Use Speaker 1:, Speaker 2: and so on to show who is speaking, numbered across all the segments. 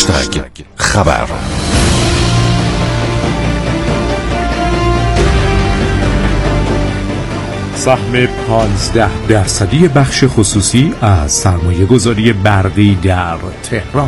Speaker 1: خبر.
Speaker 2: سهم 15% بخش خصوصی از سرمایه گذاری برقی در تهران.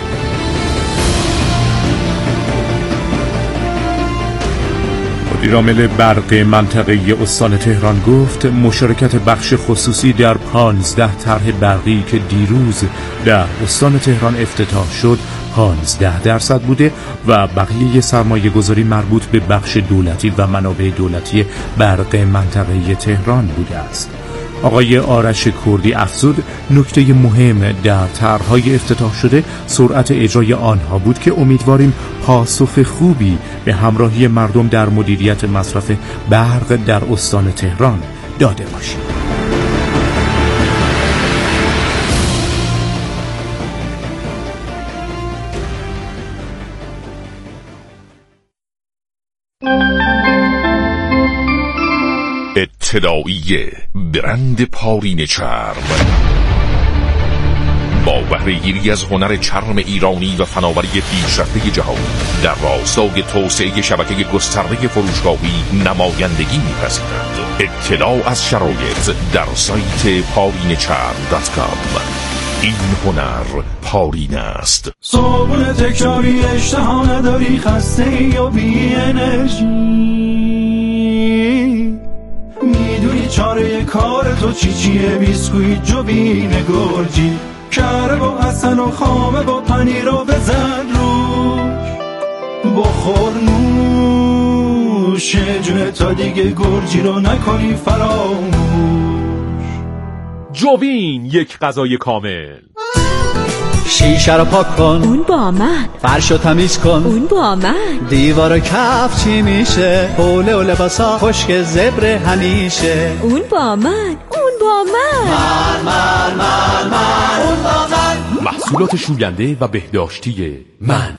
Speaker 2: مدیرعامل برق منطقه استان تهران گفت مشارکت بخش خصوصی در 15 طرح برقی که دیروز در استان تهران افتتاح شد 15% بوده و بقیه سرمایه گذاری مربوط به بخش دولتی و منابع دولتی برق منطقه تهران بوده است. آقای آرش کردی افزود نکته مهم در طرح‌های افتتاح شده سرعت اجرای آنها بود که امیدواریم پاسخ خوبی به همراهی مردم در مدیریت مصرف برق در استان تهران داده باشیم.
Speaker 1: اطلاعیه برند پارین چرم با بهره‌گیری از هنر چرم ایرانی و فناوری پیشرفته جهانی در راستای توسعه شبکه گسترده فروشگاهی نمایندگی می‌پذیرد. اطلاع از شرایط در سایت parinecharm.com. این هنر پارین است.
Speaker 3: صبح تکراری اشتها نداری، خسته یا بی انرژی، میدونی چاره کار تو چیه؟ بیسکویت جوین گرجی، کره با حسن و خامه با پنیر رو بزن روش، بخور نوش جونه تا دیگه گرجی رو نکنی فراموش.
Speaker 4: جوین، یک غذای کامل.
Speaker 5: شیشه رو پاک کن،
Speaker 6: اون با من.
Speaker 5: فرش رو تمیز کن،
Speaker 6: اون با من.
Speaker 5: دیوار و کف چی میشه؟ حوله و لباسا خشک زبر همیشه،
Speaker 6: اون با من. اون با من.
Speaker 5: اون با من.
Speaker 4: محصولات شوینده و بهداشتی من.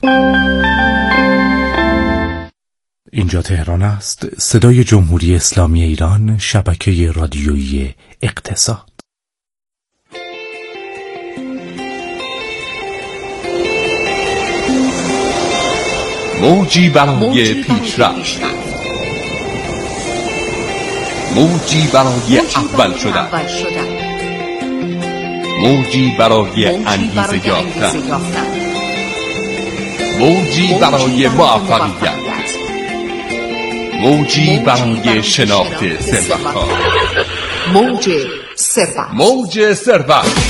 Speaker 2: اینجا تهران است، صدای جمهوری اسلامی ایران، شبکه رادیویی اقتصاد.
Speaker 1: موجی برای پیشرفت، موجی برای اول شدن، موجی برای انگیزه یافتن، موجی برای موفقیت، موجی برای شناخت ثروت‌ها.
Speaker 7: موج ثروت.
Speaker 1: موج ثروت.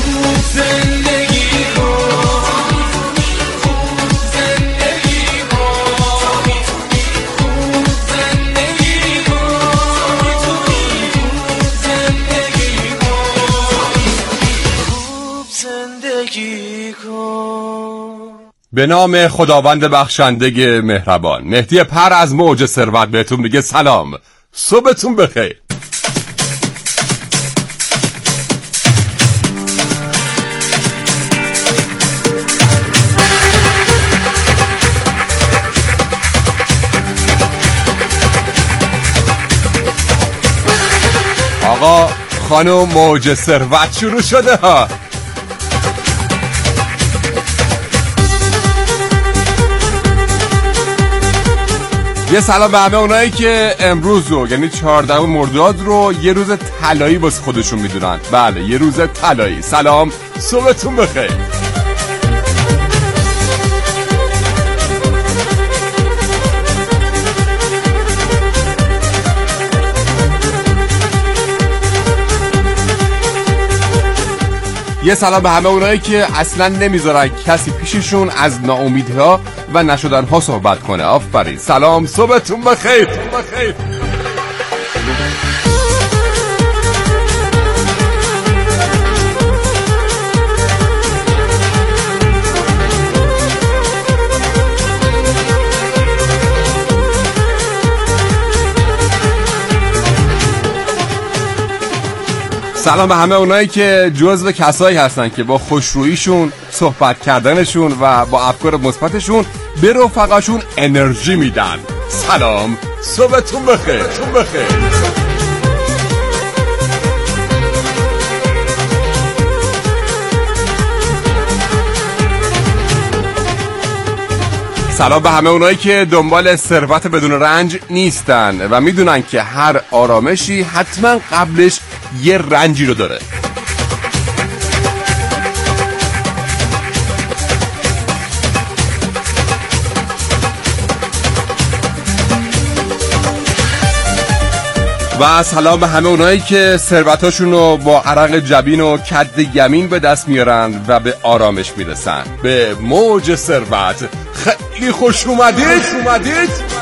Speaker 8: به نام خداوند بخشنده مهربان. مهدی پر از موج ثروت بهتون میگه سلام، صبحتون بخیر. آقا خانم، موج ثروت شروع شده ها. یه سلام به همه اونایی که امروز رو یعنی 14 مرداد رو یه روز طلایی واسه خودشون میدونن. بله، یه روز طلایی. سلام، صبحتون بخیر. یه سلام به همه اونایی که اصلا نمیذارن کسی پیششون از ناامیدی‌ها و نشدن‌ها صحبت کنه. آفرین. سلام، صبحتون بخیر. سلام به همه اونایی که جزو کسایی هستن که با خوشروییشون، صحبت کردنشون و با افکار مثبتشون به رفقاشون انرژی میدن. سلام، صبحتون بخیر. سلام به همه اونایی که دنبال ثروت بدون رنج نیستن و میدونن که هر آرامشی حتما قبلش یه رنجی رو داره. و سلام به همه اونایی که ثروتاشون رو با عرق جبین و کد یمین به دست میارن و به آرامش میرسن. به موج ثروت خیلی خوش اومدید.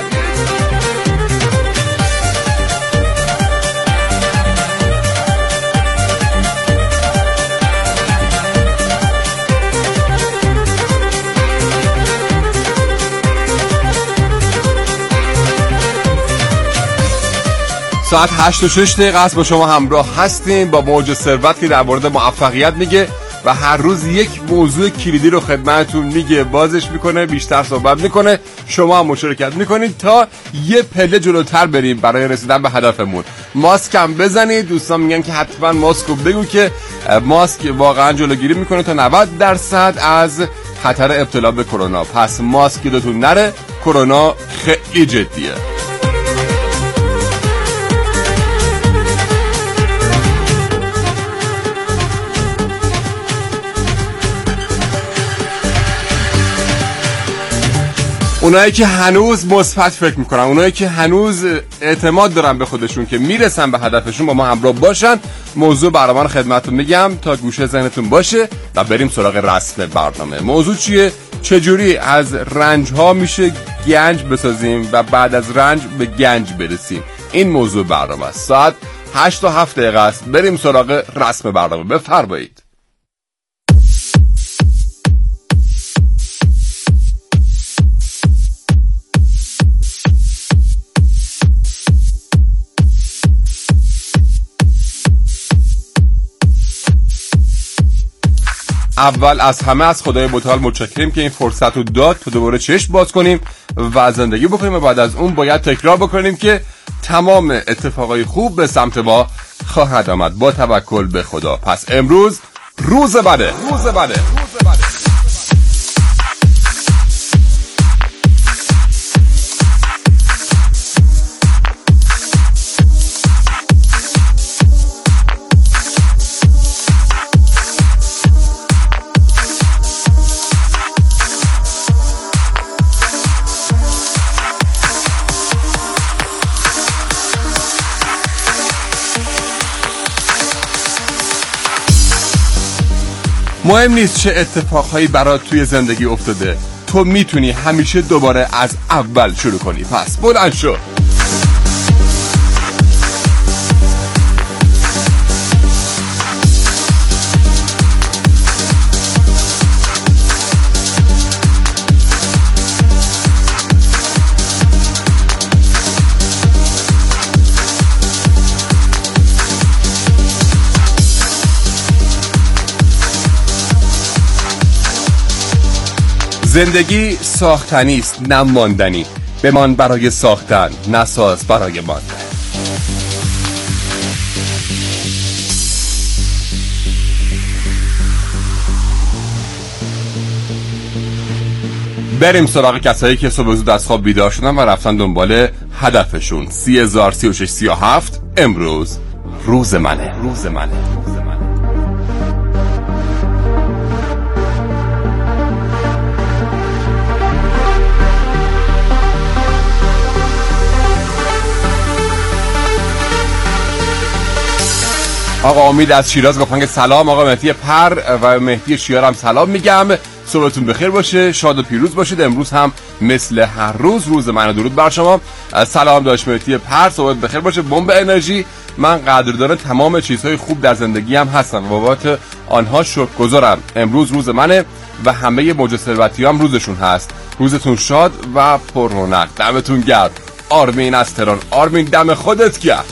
Speaker 8: ساعت 8:06 است با شما همراه هستیم با موج ثروت که در مورد موفقیت میگه و هر روز یک موضوع کلیدی رو خدمتتون میگه، بازش میکنه، بیشتر صحبت میکنه، شما هم مشارکت میکنید تا یه پله جلوتر بریم برای رسیدن به هدفمون. ماسک هم بزنید. دوستان میگن که حتما ماسک رو بگو که ماسک واقعا جلوگیری میکنه تا 90% از خطر ابتلا به کرونا. پس ماسک یادتون نره، کرونا خیلی جدیه. اونایی که هنوز مثبت فکر میکنن، اونایی که هنوز اعتماد دارن به خودشون که میرسن به هدفشون، با ما همراه باشن. موضوع برنامه رو خدمتتون میگم تا گوشه ذهنتون باشه و بریم سراغ رسم برنامه. موضوع چیه؟ چجوری از رنج ها میشه گنج بسازیم و بعد از رنج به گنج برسیم. این موضوع برنامه است. ساعت 8 تا 7 دقیقه است. بریم سراغ رسم برنامه. بفرمایید. اول از همه از خدای متعال متشکریم که این فرصت رو داد تا دوباره چشم باز کنیم و زندگی بکنیم و بعد از اون باید تکرار بکنیم که تمام اتفاقای خوب به سمت ما خواهد آمد با توکل به خدا. پس امروز روز بده. مهم نیست چه اتفاقهایی برات توی زندگی افتاده، تو میتونی همیشه دوباره از اول شروع کنی. پس بلند شو. زندگی ساختنی است نه ماندنی. بمان برای ساختن، نساز برای ماندن. بریم سراغ کسایی که صبح زود از خواب بیدار شدن و رفتن دنبال هدفشون. 303637 امروز روز منه. آقا امید از شیراز گفتن که سلام. آقا مهدی پر و مهدی شیار هم سلام میگم. صبحتون بخیر باشه، شاد و پیروز باشید. امروز هم مثل هر روز روز من. درود بر شما. سلام داشت مهدی پر، صبحت بخیر باشه. بمب انرژی، من قدردان تمام چیزهای خوب در زندگی هم هستم، بابت آنها شکرگزارم. امروز روز منه و همه موج ثروتی هم روزشون هست. روزتون شاد و پر رونق. دمتون گرم. آرمین از تهران. آرمین دم خودت گرم.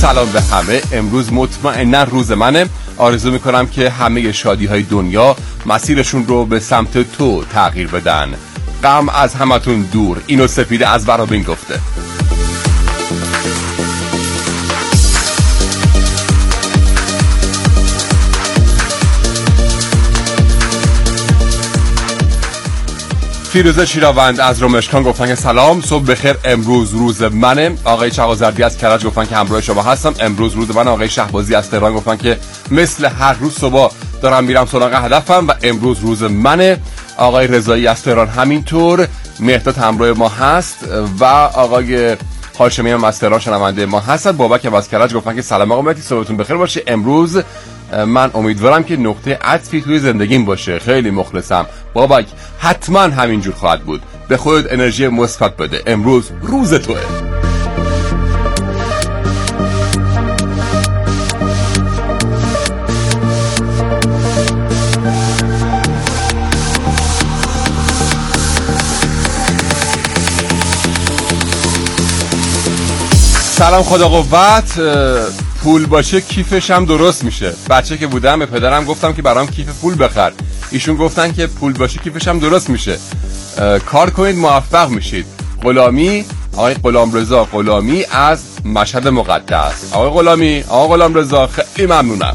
Speaker 8: سلام به همه. امروز مطمئنا روز منه. آرزو میکنم که همه شادی های دنیا مسیرشون رو به سمت تو تغییر بدن. غم از همتون دور. اینو سپیده از برابین گفته. فیروزه شیراوند از رمشکان گفتن که سلام، صبح بخیر، امروز روز منه. آقای چغازردی از کرج گفتن که همراه شما هستم، امروز روز منه. آقای شهبازی از تهران گفتن که مثل هر روز صبح دارم میرم سراغ هدفم و امروز روز منه. آقای رضایی از تهران همینطور. مهداد همراه ما هست و آقای هاشمی هم از تهران شنونده ما هستن. بابک از کرج گفتن که سلام آقا مهدی، صبحتون بخیر باشه. امروز من امیدوارم که نقطه عطفی توی زندگیم باشه. خیلی مخلصم بابک، حتما همینجور خواهد بود. به خودت انرژی مثبت بده، امروز روز توه. سلام، خدا قوت. پول باشه کیفش هم درست میشه. بچه که بودم به پدرم گفتم که برام کیف پول بخر. ایشون گفتن که پول باشه کیفش هم درست میشه. کار کنید موفق میشید. غلامی، آقای غلامرضا غلامی از مشهد مقدس. آقای غلامی، آقای غلامرضا، خیلی ممنونم.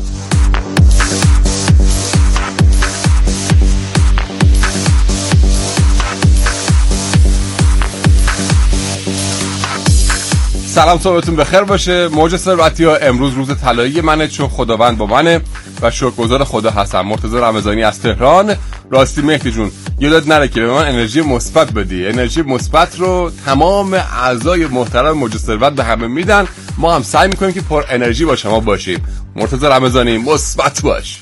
Speaker 8: سلام، صبحتون بخیر باشه. موج ثروتی‌ها، امروز روز طلایی منه چون خداوند با منه و شکرگزار خدا هستم. مرتضی رمضانی از تهران. راستی مهدی جون، یادت نره که به من انرژی مثبت بدی. انرژی مثبت رو تمام اعضای محترم موج ثروت به همه میدن. ما هم سعی میکنیم که پر انرژی با شما باشیم. مرتضی رمضانی، مثبت باش.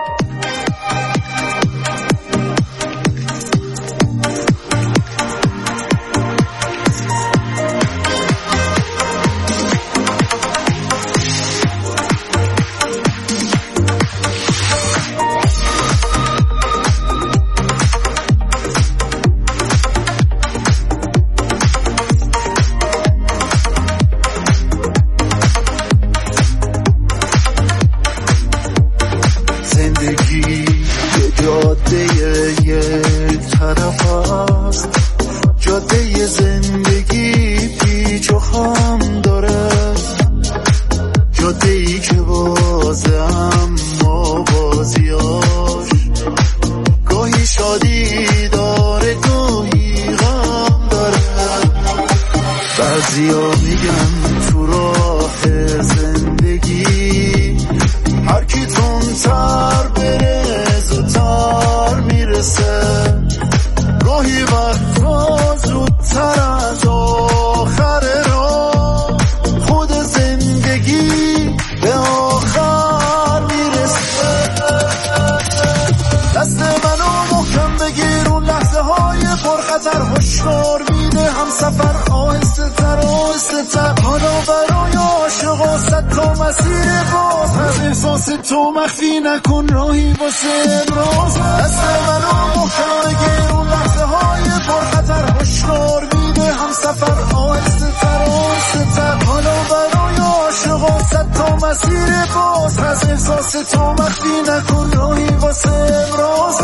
Speaker 3: تو مخفی نکن راهی واسه امروز. دست منو محکم بگیر، اون لحظه های پرخطر هشدار میده هم سفر. آهسته تر آهسته تر، حالا برای عاشقا صد تا مسیر باز. از احساس تو مخفی نکن راهی واسه امروز.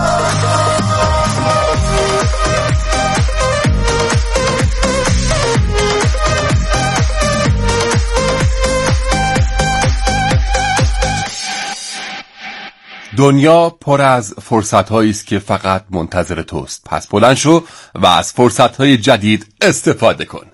Speaker 8: دنیا پر از فرصت‌هایی است که فقط منتظر توست. پس بلند شو و از فرصت‌های جدید استفاده کن.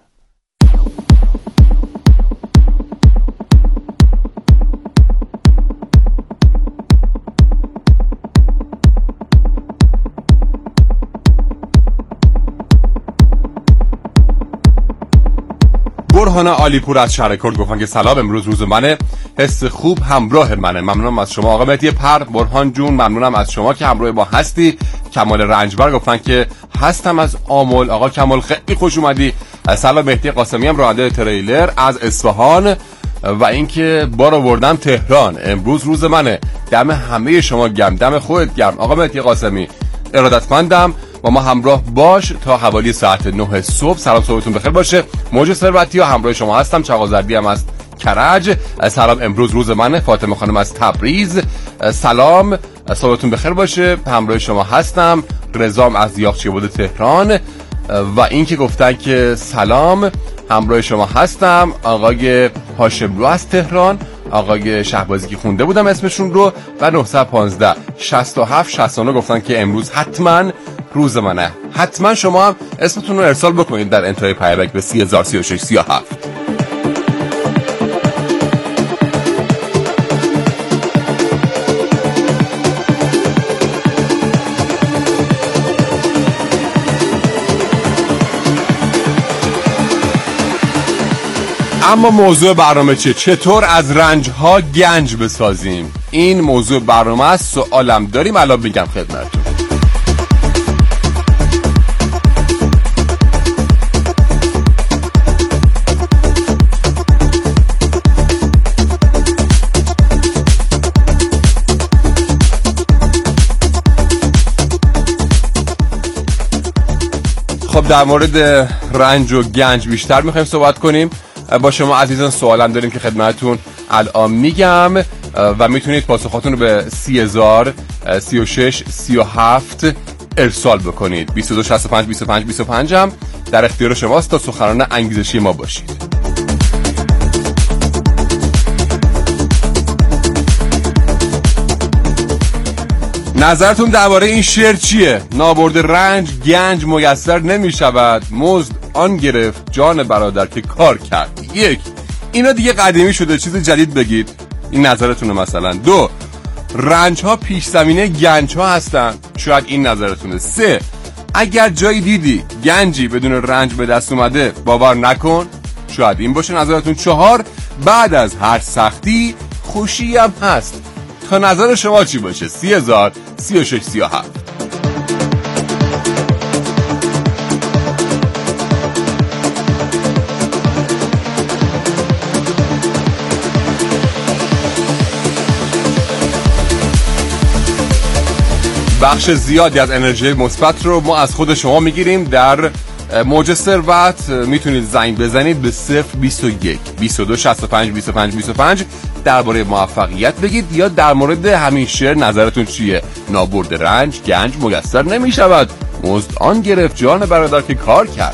Speaker 8: برهان علیپور از شهرکرد گفتن که سلام، امروز روز منه، حس خوب همراه منه. ممنونم از شما آقا مهدی پر. برهان جون ممنونم از شما که همراه ما هستی. کمال رنجبر گفتن که هستم از آمل. آقا کمال خیلی خوش اومدی. سلام. مهدی قاسمی هم راننده تریلر از اصفهان و اینکه بار آوردم تهران، امروز روز منه. دم همه شما گرم، دم خودت گرم آقا مهدی قاسمی. ارادتمندم، با ما همراه باش تا حوالی ساعت 9 صبح. سلام، صبحتون بخیر باشه. موج ثروتی ها همراه شما هستم. چغازردی هم از کرج. سلام، امروز روز منه. فاطمه خانم از تبریز، سلام، صبحتون بخیر باشه، همراه شما هستم. رضام از یاخچی‌آباد تهران و این که گفتن که سلام، همراه شما هستم. آقای هاشملو از تهران، آقای شهبازی که خونده بودم اسمشون رو، و 915 67 69 گفتن که امروز حتما روز منه. حتما شما هم اسمتون رو ارسال بکنید در انتهای پیامک به 303637. اما موضوع برنامه چطور از رنج‌ها گنج بسازیم؟ این موضوع برنامه است. سوالم داریم، الان میگم خدمتتون. خب در مورد رنج و گنج بیشتر میخوایم صحبت کنیم. با شما عزیزان سوالم داریم که خدمتتون الان میگم و میتونید پاسخاتون رو به 30,000 36 37 ارسال بکنید. 22 65 25 25 هم در اختیار شماست تا سخنران انگیزشی ما باشید. نظرتون درباره این شعر چیه؟ نابرد رنج گنج میسر نمی شود، مزد آن گرفت جان برادر که کار کرد. یک، اینا دیگه قدیمی شده، چیز جدید بگید. این نظرتونه. مثلا 2، رنج ها پیش زمینه گنج ها هستن، شاید این نظرتونه. 3، اگر جایی دیدی گنجی بدون رنج به دست اومده باور نکن، شاید این باشه نظرتون. 4، بعد از هر سختی خوشی هم هست. تا نظر شما چی باشه؟ 30,000 36 37. بخش زیادی از انرژی مثبت رو ما از خود شما میگیریم. در موج ثروت میتونید زنگ بزنید به 021 22 65 25 25 درباره موفقیت بگید یا در مورد همین شعر نظرتون چیه؟ نابرد رنج گنج میسر نمی شود، مزد آن گرفت جان برادر که کار کرد.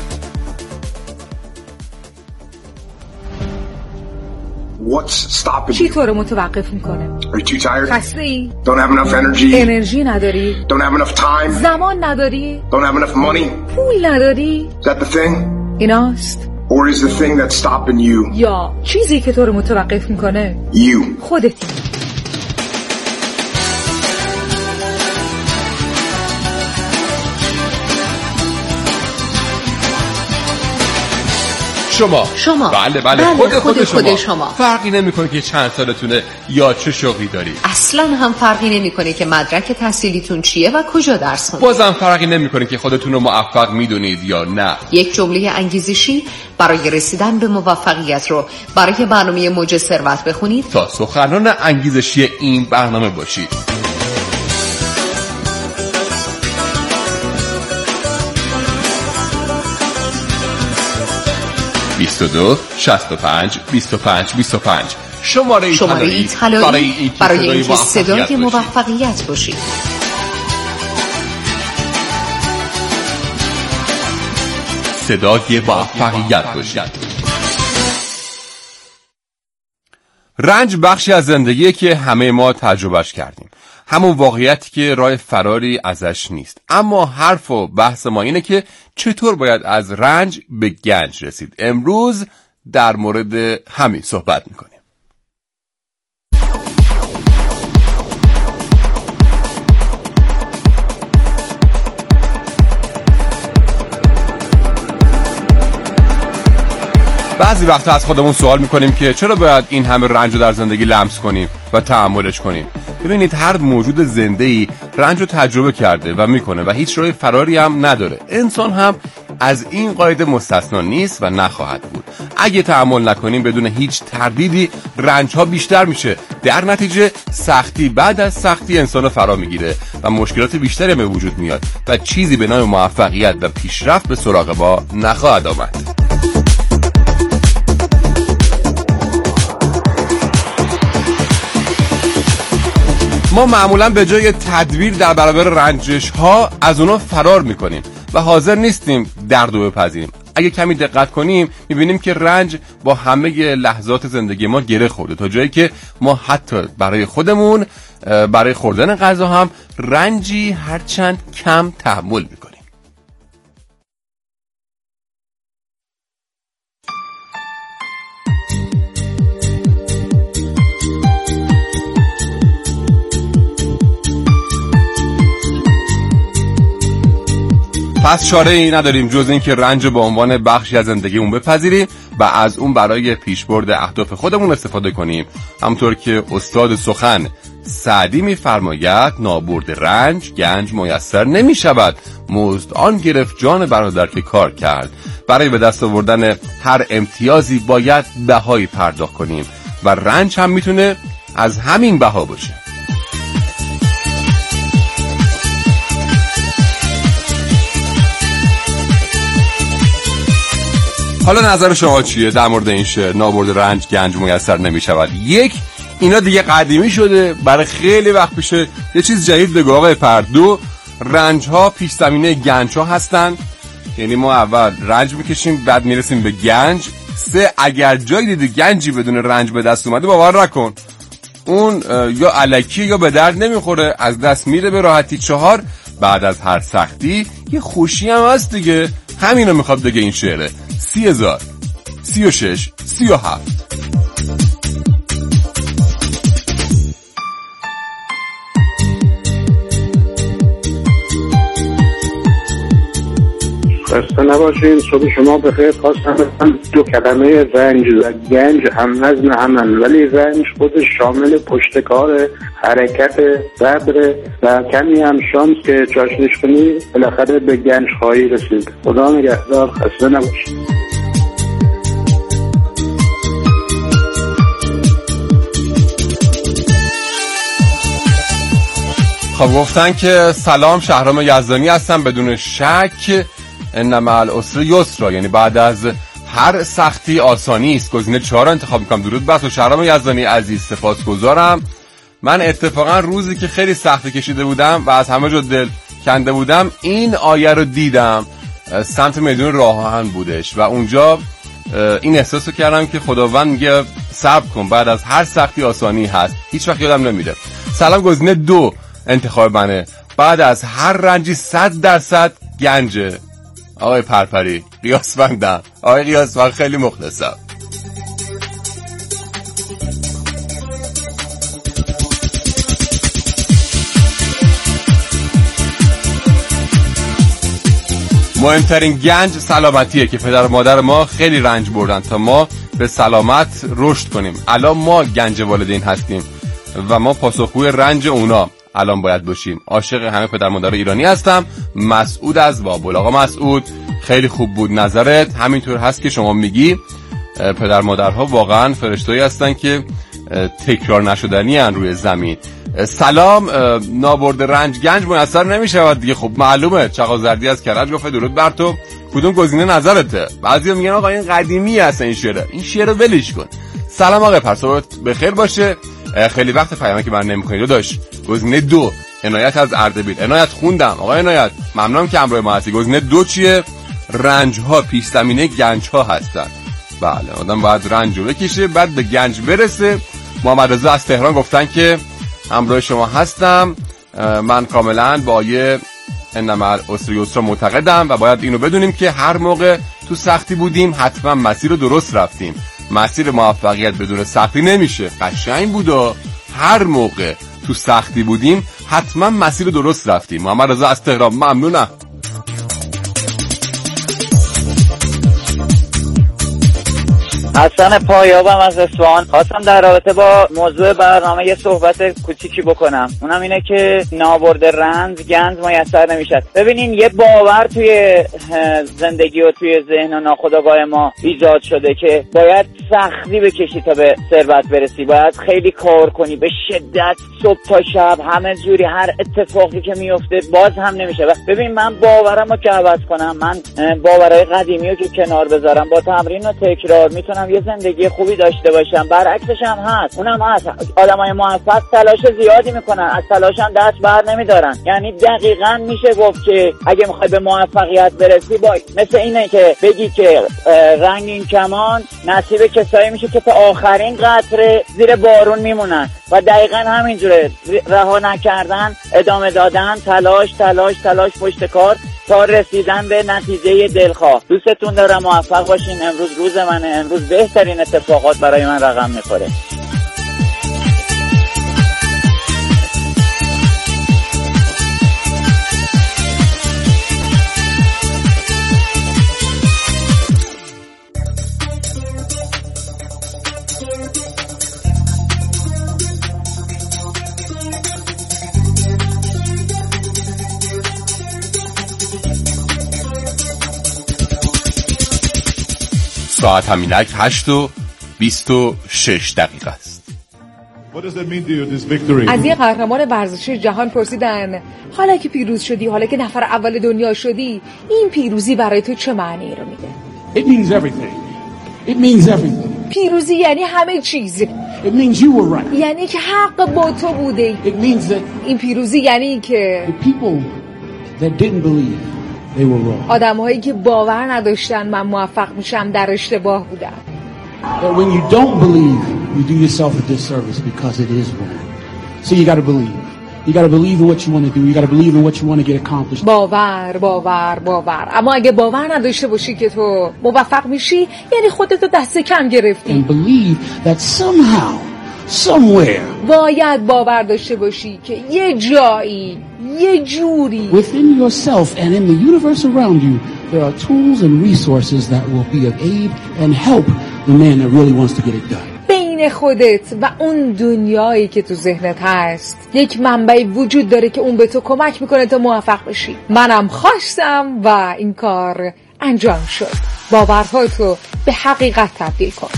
Speaker 9: چی تو رو متوقف میکنه؟ خسته ای؟ انرژی نداری؟ زمان نداری؟ پول نداری؟ ایناست؟ یا چیزی که تو رو متوقف میکنه؟ خودتی.
Speaker 8: شما بله خود شما. فرقی نمیکنه که چند سالتونه یا چه شغلی داری.
Speaker 7: اصلا هم فرقی نمیکنه که مدرک تحصیلیتون چیه و کجا درس خوندید.
Speaker 8: بازم فرقی نمیکنه که خودتون رو موفق میدونید یا نه.
Speaker 7: یک جمله انگیزشی برای رسیدن به موفقیت رو برای برنامه موج ثروت بخونید
Speaker 8: تا سخنران انگیزشی این برنامه باشید. 22 65 25 25 شماره طلایی
Speaker 7: برای اینکه صدای موفقیت باشید.
Speaker 8: صدای موفقیت باشید. رنج بخشی از زندگیه که همه ما تجربهش کردیم. همون واقعیتی که راه فراری ازش نیست. اما حرف و بحث ما اینه که چطور باید از رنج به گنج رسید. امروز در مورد همین صحبت میکنیم. بعضی وقتا از خودمون سوال میکنیم که چرا باید این همه رنج رو در زندگی لمس کنیم و تحملش کنیم. ببینید هر موجود زنده‌ای رنج رو تجربه کرده و میکنه و هیچ راه فراری هم نداره. انسان هم از این قاعده مستثنا نیست و نخواهد بود. اگه تحمل نکنیم بدون هیچ تردیدی رنج ها بیشتر میشه. در نتیجه سختی بعد از سختی انسان رو فرا میگیره و مشکلات بیشتری به وجود میاد و چیزی به نام موفقیت و پیشرفت به سراغ ما نخواهد آمد. ما معمولا به جای تدبیر در برابر رنجش ها از اونا فرار میکنیم و حاضر نیستیم درد رو بپذیریم. اگه کمی دقت کنیم میبینیم که رنج با همه لحظات زندگی ما گره خورده، تا جایی که ما حتی برای خودمون برای خوردن غذا هم رنجی هرچند کم تحمل میکنیم. پس چاره ای نداریم جز این که رنج به عنوان بخشی از زندگیمون بپذیریم و از اون برای پیشبرد اهداف خودمون استفاده کنیم. همونطور که استاد سخن سعدی می‌فرماید نابرد رنج گنج میسر نمی شود، مزد آن گرفت جان برادر که کار کرد. برای به دست آوردن هر امتیازی باید بهایی پرداخت کنیم و رنج هم میتونه از همین بها باشه. حالا نظر شما چیه در مورد این شعر نابرد رنج گنج میسر نمی شود؟ یک، اینا دیگه قدیمی شده، برای خیلی وقت پیشه یه چیز جدید بگو آقای پردو. رنج ها پیش زمینه گنج ها هستن، یعنی ما اول رنج میکشیم بعد میرسیم به گنج. سه، اگر جایی دیدی گنجی بدون رنج به دست اومده باور نکن، اون یا الکی یا به درد نمیخوره، از دست میره به راحتی. چهار، بعد از هر سختی یه خوشی هم هست دیگه، همینو میخواد بگه این شعره. 30,000 36 37.
Speaker 10: خسته نباشین، صبح شما بخیر. خواستم دو کلمه رنج و گنج هم وزن همن، ولی رنج خودش شامل پشتکار، حرکت، صبر و کمی هم شانس که چاشنش کنی بالاخره به گنج خواهی رسید. خدا نگهدار، خسته نباشین.
Speaker 8: خب گفتن که سلام، شهرام یزدانی هستم. بدون شک ان مع العسر یسرا، یعنی بعد از هر سختی آسانی است. گزینه 4 انتخاب میکنم. درود بر تو شهرام یزدانی عزیز، سپاسگزارم. من اتفاقا روزی که خیلی سختی کشیده بودم و از همه جا دل کنده بودم این آیه رو دیدم، سمت میدون راه آهن بودش و اونجا این احساس رو کردم که خداوند میگه صبر کن، بعد از هر سختی آسانی هست. هیچ وقت یادم نمیره. سلام، گزینه 2 انتخاب منه. بعد از هر رنجی 100% گنجه. آقای پرپری قیاسمندم، آقای قیاسمند خیلی مخلصم. مهمترین گنج سلامتیه که پدر و مادر ما خیلی رنج بردن تا ما به سلامت رشد کنیم. الان ما گنج والدین هستیم و ما پاسخگوی رنج اونا الان باید باشیم. عاشق همه پدر مادر ایرانی هستم. مسعود از بابل. آقا مسعود خیلی خوب بود نظرت، همینطور هست که شما میگی. پدر مادرها واقعا فرشته‌ای هستن که تکرار نشدنی ان روی زمین. سلام، نابرد رنج گنج میسر نمیشود دیگه. خب معلومه. چغازردی از کرج گفت درود بر تو، کدوم گزینه نظرته؟ بعضیا میگن آقا این قدیمی هست این شعر رو ولش کن. سلام آقا پرسوت بخیر باشه. خیلی وقت پیامی که من نمی‌کنید داداش. گزینه 2 عنایت از اردبیل. عنایت خوندم آقا عنایت، ممنونم که همراه ما هستی. گزینه 2 چیه؟ رنج ها پیش زمینه گنج ها هستن. بله، آدم باید رنج رو بکشه بعد به گنج برسه. محمد رضا از تهران گفتن که همراه شما هستم. من کاملا با آیه ان مع العسر یسرا معتقدم و باید اینو بدونیم که هر موقع تو سختی بودیم حتما مسیر رو درست رفتیم. مسیر موفقیت بدون سختی نمیشه. قشنگ بود. هر موقع تو سختی بودیم حتما مسیر رو درست رفتیم. محمد رضا از تهران ممنونم.
Speaker 11: حسن پایابم از اصفهان. خواستم در رابطه با موضوع برنامه یه صحبت کوچیکی بکنم. اونم اینه که نابرد رنج گنج میسر نمیشد. ببینین یه باور توی زندگی و توی ذهن و ناخودآگاه ما ایجاد شده که باید سختی بکشی تا به ثروت برسی، باید خیلی کار کنی به شدت صبح تا شب، همه جوری هر اتفاقی که میفته باز هم نمیشه. ببین من باورمو که عوض کنم، من باورهای قدیمی رو که کنار بذارم، با تمرین و تکرار میتونم بتونم یه زندگی خوبی داشته باشم. برعکسش هم هست، اونم هست. آدمای موفق تلاش زیادی میکنن، از تلاش هم دست بر نمیدارن. یعنی دقیقاً میشه گفت که اگه میخوای به موفقیت برسی مثل اینه که بگی که رنگین کمان نصیب کسایی میشه که تا آخرین قطره زیر بارون میمونن و دقیقاً همینجوره. رها نکردن، ادامه دادن، تلاش پشت کار تا رسیدن به نتیجه دلخواه. دوستتون دارم، موفق باشین. امروز روز منه، امروز بهترین اتفاقات برای من رقم میخوره.
Speaker 8: ساعت همینک 8:26 است.
Speaker 9: از یه قهرمان ورزشی جهان پرسیدن حالا که پیروز شدی، حالا که نفر اول دنیا شدی، این پیروزی برای تو چه معنی رو میده؟
Speaker 12: It means everything. It means everything.
Speaker 9: پیروزی یعنی همه چیز.
Speaker 12: It means you were right.
Speaker 9: یعنی که حق با تو بوده.
Speaker 12: It means that
Speaker 9: این پیروزی یعنی که
Speaker 12: the people that didn't believe they were wrong.
Speaker 9: آدم‌هایی که باور نداشتن من موفق میشم در اشتباه بودن.
Speaker 12: That when you don't believe, you do yourself a disservice because it is wrong. So you got to believe. You got to believe in what you want to do. You got to believe in what you want to get accomplished.
Speaker 9: باور. اما اگه باور نداشته باشی که تو موفق میشی، یعنی خودتو دست کم گرفتی.
Speaker 12: And believe that somehow, somewhere,
Speaker 9: باید باور داشته باشی که یه جایی، یه جوری
Speaker 12: within yourself and in the universe around you, there are tools and resources that will be of aid and help the man that really wants to get it done.
Speaker 9: بین خودت و اون دنیایی که تو ذهنت هست یک منبعی وجود داره که اون به تو کمک میکنه تا موفق بشی. منم خواستم و این کار انجام شد. باورهاتو به حقیقت تبدیل کن.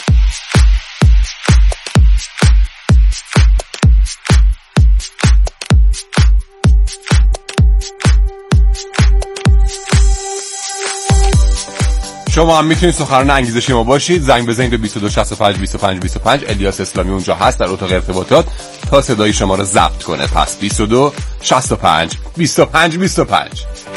Speaker 8: شما هم میتونید سخنران انگیزشی ما باشید. زنگ بزنید به 2265 25 25. الیاس اسلامی اونجا هست در اتاق ارتباطات تا صدای شما رو ضبط کنه. پس 22 65 25 25.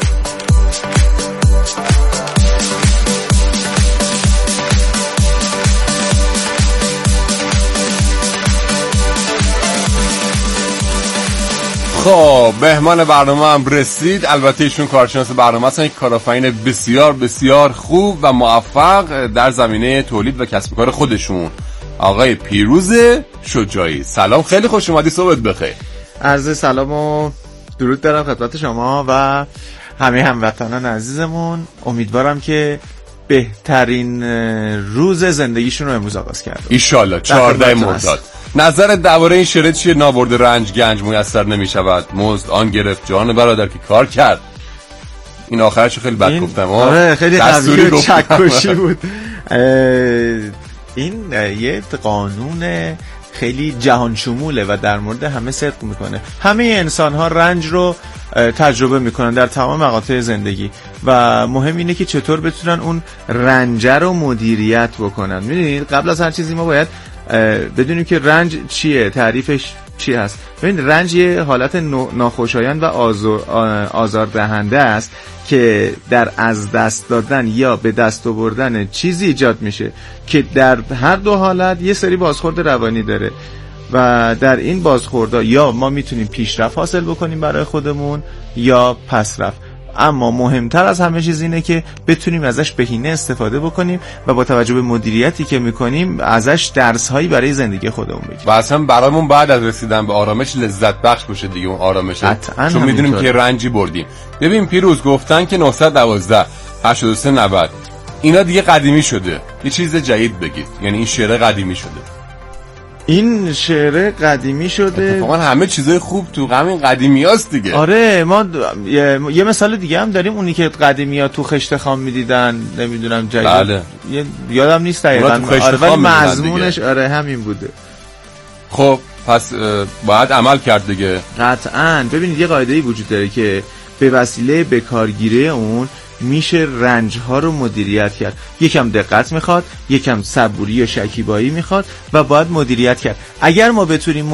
Speaker 8: خب مهمان برنامه هم رسید. البته ایشون کارشناس برنامه هستن، یک کارآفرین بسیار بسیار خوب و موفق در زمینه تولید و کسب کار خودشون، آقای پیروز شجاعی. سلام، خیلی خوش اومدی، صبحت بخیر.
Speaker 13: عرض سلام و درود دارم خدمت شما و همه هموطنان عزیزمون. امیدوارم که بهترین روز زندگیشون رو امروز آغاز کردن
Speaker 8: ان شاءالله. 14 مرداد. نظر درباره این شرط چیه؟ نابرد رنج گنج میسر نمیشود، مزد آن گرفت جان برادر که کار کرد. این آخرش خیلی بد گفتم.
Speaker 13: آره خیلی قوی و چکشی بود. این یه قانون خیلی جهان شموله و در مورد همه صدق میکنه. همه انسان ها رنج رو تجربه میکنن در تمام مقاطع زندگی و مهم اینه که چطور بتونن اون رنج رو مدیریت بکنن. میدونید قبل از هر چیزی ما باید بدونیم که رنج چیه، تعریفش چی هست. ببینید رنج یه حالت ناخوشایند و آزاردهنده است که در از دست دادن یا به دست آوردن چیزی ایجاد میشه که در هر دو حالت یه سری بازخورد روانی داره و در این بازخوردها یا ما میتونیم پیشرفت حاصل بکنیم برای خودمون یا پسرفت. اما مهمتر از همه چیز اینه که بتونیم ازش بهینه استفاده بکنیم و با توجه به مدیریتی که میکنیم ازش درس‌هایی برای زندگی خودمون بگیریم.
Speaker 8: و اصلا برامون بعد از رسیدن به آرامش لذت بخش باشه دیگه اون آرامش، چون میدونیم که رنجی بردیم. ببین پیروز، گفتن که 912 83 90 اینا دیگه قدیمی شده، یه چیز جدید بگید. یعنی این شعر قدیمی شده.
Speaker 13: این شعر قدیمی شده.
Speaker 8: اتفاقا همه چیزای خوب تو همین قدیمیاست دیگه.
Speaker 13: آره ما یه مثال دیگه هم داریم، اونی که قدیمی‌ها تو خشت خام می‌دیدن، نمیدونم جدید.
Speaker 8: بله.
Speaker 13: یادم نیست دقیقاً. آره ولی مضمونش آره همین بوده.
Speaker 8: خب پس باید عمل کرد دیگه.
Speaker 13: قطعاً. ببینید یه قاعده‌ای وجود داره که به وسیله بکارگیری اون میشه رنج ها رو مدیریت کرد. یکم دقت میخواد، یکم صبوری و شکیبایی میخواد و باید مدیریت کرد. اگر ما بتونیم